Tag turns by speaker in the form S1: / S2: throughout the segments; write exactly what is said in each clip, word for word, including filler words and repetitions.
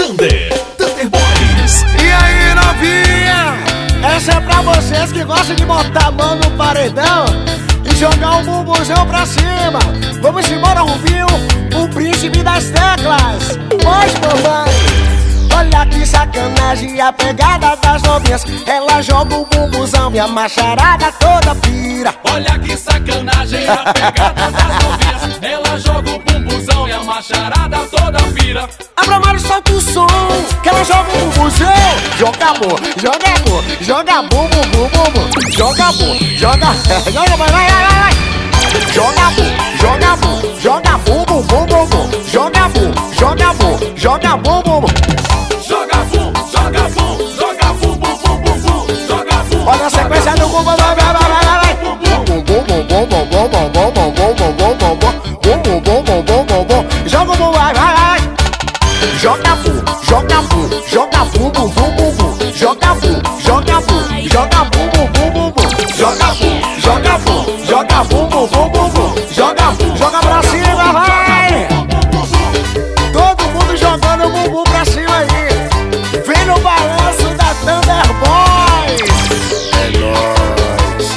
S1: Thunder, Thunder Boys.
S2: E aí, novinha? Essa é pra vocês que gostam de botar a mão no paredão e jogar um bumbuzão pra cima. Vamos embora, Rubinho, o príncipe das teclas. Pois, mamãe. Olha que sacanagem, a pegada das novinhas. Ela joga o bumbuzão e a macharada toda pira.
S1: Olha que sacanagem, a pegada das novinhas. Ela joga o bumbuzão e a macharada toda pira.
S2: Abra mais, solta o som, que ela joga o bumbuzão. Joga amor, joga amor, joga bumbu, bumbu, bumbu. Joga amor, joga, joga, vai, vai, vai, vai. Joga amor, joga amor, joga bumbu, bumbu, bumbu. Joga amor, joga amor, joga bumbu, bumbu.
S1: Joga bum, joga bum, joga bum, bum, bum, bum, bum. Joga bum.
S2: Olha a sequência do bumbu, vai, vai, vai, vai, vai. Bum, bum, bum, bum, bum, bum, bum, bum, bum, bum, bum, bum, bum, bum. Bum, bum, bum, bum, bum, bum. Joga o bum, vai, vai, vai. Joga bum, joga bum, joga bum, bum, bum, bum, bum. Joga bum, joga bum, joga bum, bum, bum, bum, bum. Joga bum, joga bum, joga bum, bum, bum, bum, bum. Joga bum, joga pra cima, vai. Todo mundo jogando o bumbum pra cima aí. Vem no balanço da Thunder Boys. É nóis.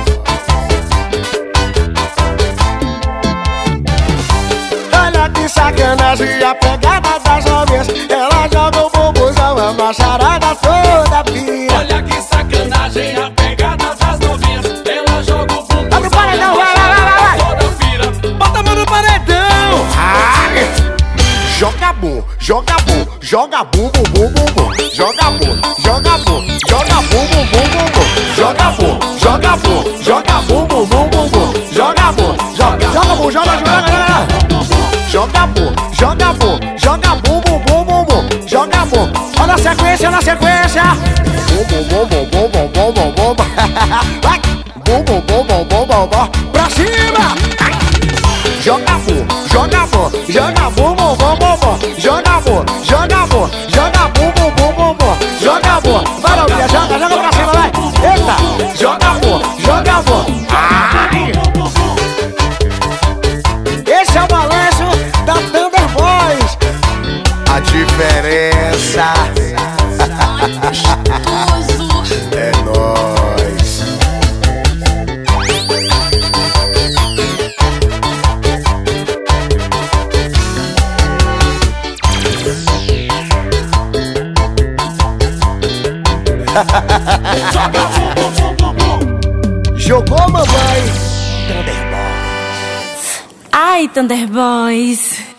S2: Olha que sacanagem, a pegada das novinhas. Ela joga o bumbuzão, a macharada toda pira.
S1: Olha que sacanagem, a pegada das novinhas. Ela joga o bumbuzão.
S2: Abre o paredão, vai, vai, vai, vai.
S1: Toda pira.
S2: Bota a mão no paredão. Ai. Joga bum, joga bum, joga bum, bum, bum, bum, bum. Joga bum, joga bum, joga bum, bum, bum, bum, bum. Joga bum, joga bum, joga bum, bum, bum, bum, bum. Joga bum, joga, joga bum, joga, joga, joga. Joga bum, joga bum, joga bum, bum, bum, bum, bum. Joga bum. Olha a sequência, olha a sequência. Bum, bum, bum, bum, bum, bum, bum, bum, bum, bum. Vai. Bum, bum, bum, bum, bum, bum, bum. Pra cima. Joga bum, joga bum, joga bum, bum, bum, bum, bum. Joga bum, joga bum, joga bum, bum, bum, bum, bum. Joga bum, vai Novinha, joga, joga pra cima, vai. Eita, joga bum, joga bum. Ai. Esse é o balanço da Thunder Boys. A diferença é nóis. Jogou, mamãe. Thunder Boys.
S3: Ai, Thunder Boys.